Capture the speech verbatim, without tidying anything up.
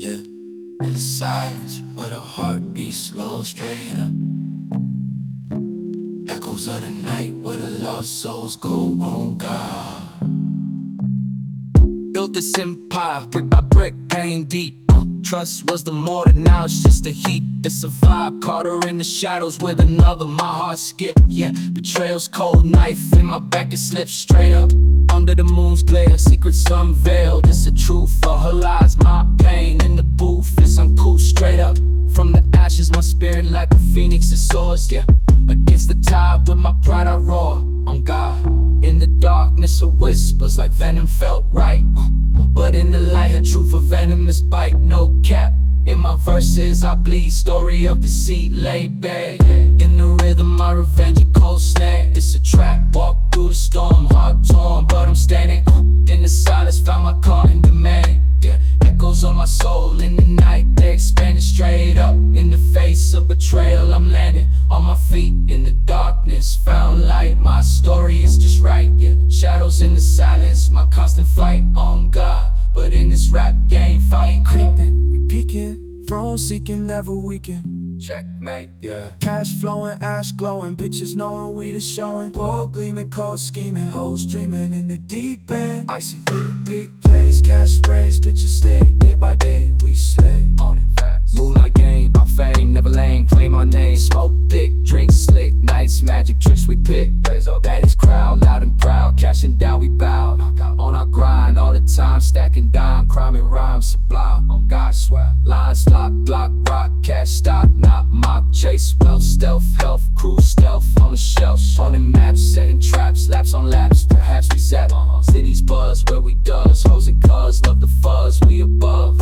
yeah. In silence, where the heartbeat slows straight up. Echoes of the night, where the lost souls go on God. Built this empire, brick by brick, pain deep. Trust was the mortar, now it's just a heat. It's a vibe, caught her in the shadows with another. My heart skipped, yeah. Betrayal's cold knife in my back, it slipped straight up. Under the moon's glare, secrets unveiled. It's the truth for her lies, my pain in the booth. It's uncool straight up. From the ashes, my spirit like a phoenix, it soars, yeah. Against the tide, with my pride I roar. On God, in the darkness, of whispers like venom felt right. But in the light, a truth of venomous bite, no cap. In my verses, I bleed, story of deceit laid bare. In the rhythm, my revenge, a cold snare. It's a trap, walk through the storm, heart torn, but I'm standing. In the silence, found my car in demand. Yeah, echoes on my soul in the night, they expanded straight up. In the face of betrayal, I'm landing on my feet. In the darkness, found light, my story is just right. Yeah, shadows in the silence, my constant fight on God. But in this rap game, fight creeping, we peeking, throne seeking, never weaken. Checkmate, yeah. Cash flowing, ash glowing, bitches knowing we the showing. Ball gleaming, cold scheming, hoes dreaming in the deep end. Icy big, big plays, cash sprays, bitches stay. Day by day, we slay on it fast. Moonlight game, my fame, never lame, claim my name. Smoke thick, drink slick, nights, magic tricks we pick. That is crowd, loud and proud, cashing down we bow. On our grind all the time, stacking dime, crime and rhyme sublime. On God swear, lines lock, block, rock, cash stop, not mock, chase, wealth, stealth, health, crew stealth on the shelf, on the maps, setting traps, laps on laps, perhaps we zap. Cities buzz where we does, hoes and cuz, love the fuzz, we above.